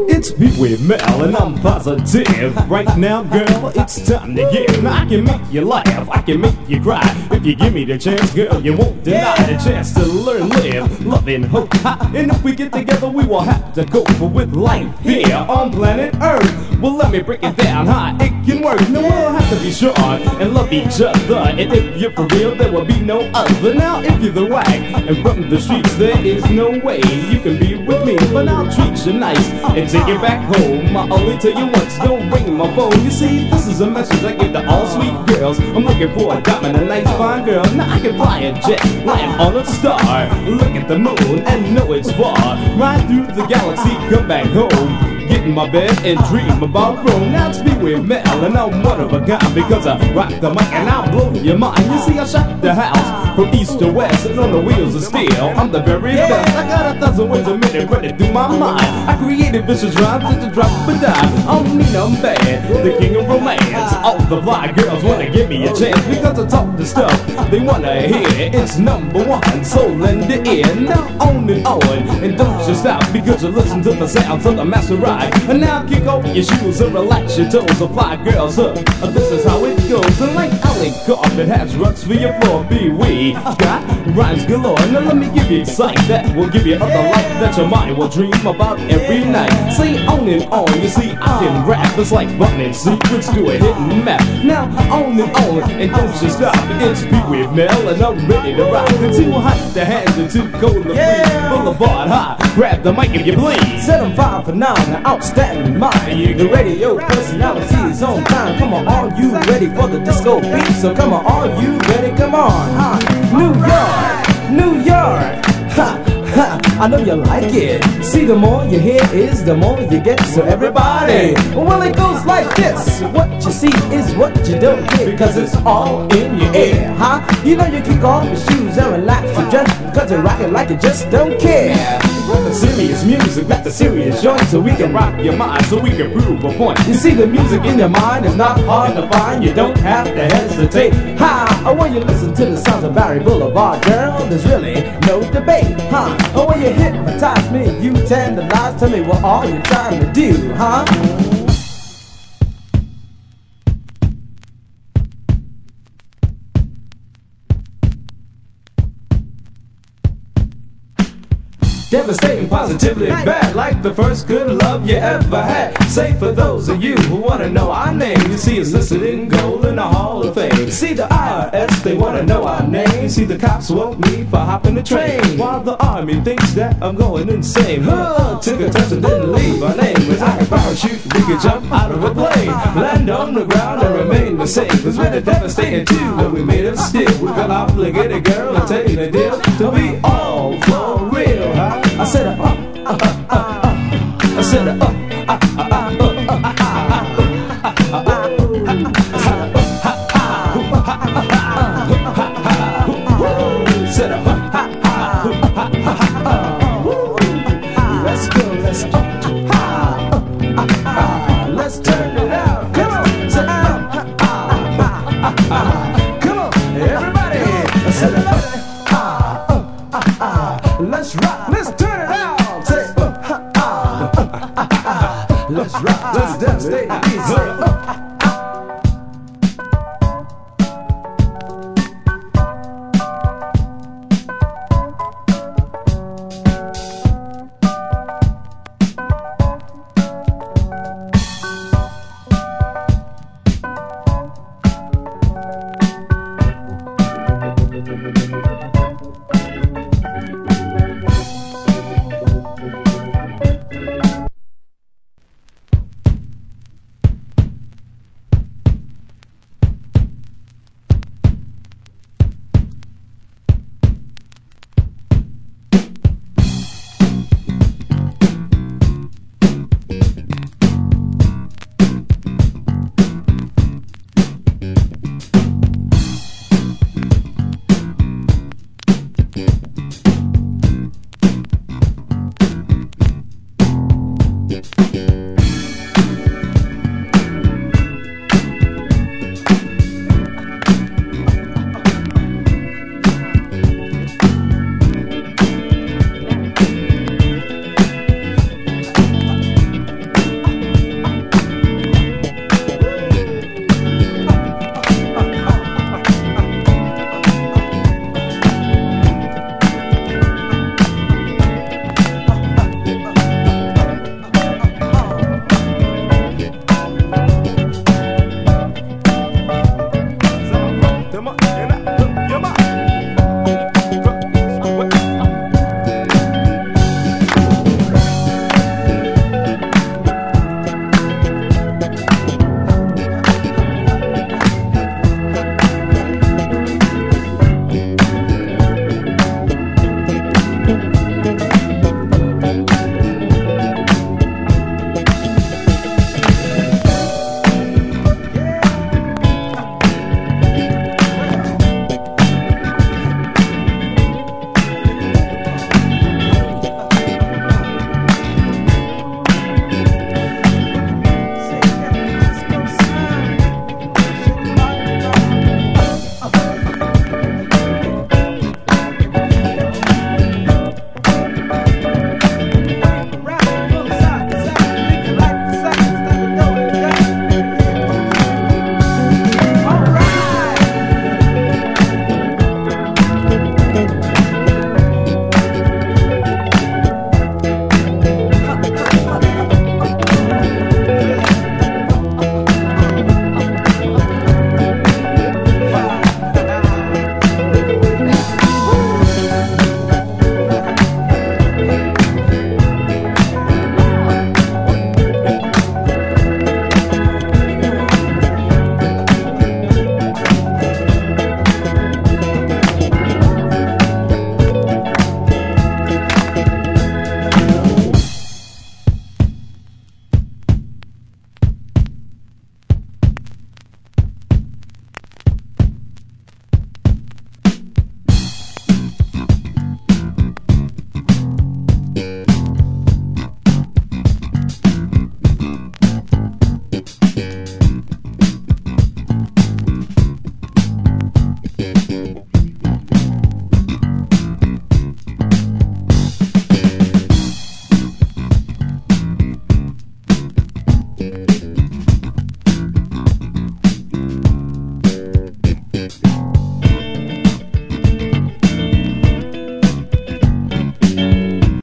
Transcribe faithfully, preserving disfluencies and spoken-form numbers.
It's me with Mel and I'm positive. Right now, girl, it's time to give. Now I can make you laugh, I can make you cry. If you give me the chance, girl, you won't deny the chance to learn, live, love and hope. And if we get together, we will have to cope with life here on planet Earth. Well, let me break it down how it can work. Now we'll have to be sure and love each other. And if you're for real, there will be no other. Now if you're the whack and from the streets, there is no way you can be with me. But I'll treat you nice and take you back home. I only tell you once, don't ring my phone. You see, this is a message I give to all sweet girls. I'm looking for a diamond, a nice fine girl. Now I can fly a jet, land on a star, look at the moon and know it's far. Ride through the galaxy, come back home. Get in my bed and dream about Rome. Now it's me with Mel and I'm one of a kind, because I rock the mic and I'll blow your mind. You see, I shot the house from east to west and on the wheels of steel. I'm the very best. I got a thousand words a minute running through my mind. I created vicious rhymes at the drop of a dime. I don't mean I'm bad, the king of romance. All the fly girls wanna give me a chance because I talk the stuff they wanna hear. It's number one, so lend it in. Now on and on, and don't you stop, because you listen to the sounds of the master ride. And now kick off your shoes and relax your toes. So fly girls up, this is how it goes. And like Allen Carpet has rugs for your floor, be we got rhymes galore. Now let me give you a sight that will give you other life that your mind will dream about every night. Say on and on, you see I can rap. It's like finding secrets to a hidden map. Now on and on, and don't you stop. It's Pee Wee Mel and I'm ready to rock. The two hot to hands and two cold to breathe. Boulevard high, grab the mic if you please. Set 'em five for nine, an outstanding mind. The radio personality is on time. Come on, are you ready for the disco beat? So come on, are you ready? Come on, ha. New York, New York, ha. I know you like it. See, the more you hear is the more you get. So everybody, well, it goes like this. What you see is what you don't hear, because it's all in your ear, huh? You know you kick off your shoes and relax your dress, because you're rocking like you just don't care. Got the serious music, got the serious joint, so we can rock your mind, so we can prove a point. You see, the music in your mind is not hard to find. You don't have to hesitate. Ha! When you listen to the sounds of Barry Boulevard, girl, there's really no debate, huh? Oh, when you hypnotize me, you tantalize. Tell me, what are you trying to do, huh? Devastating, positively bad, like the first good love you ever had. Say for those of you who wanna know our name, you see it's listed in gold in the Hall of Fame. See the I R S, they wanna know our name. See the cops want me for hopping the train, while the army thinks that I'm going insane. Huh, took a test and didn't leave our name. Cause I can parachute, we could jump out of a plane, land on the ground and remain the same. Cause we're the devastating two, but we made it still. We feel obligated, girl, and tell you the deal, to be all for real, huh? I said,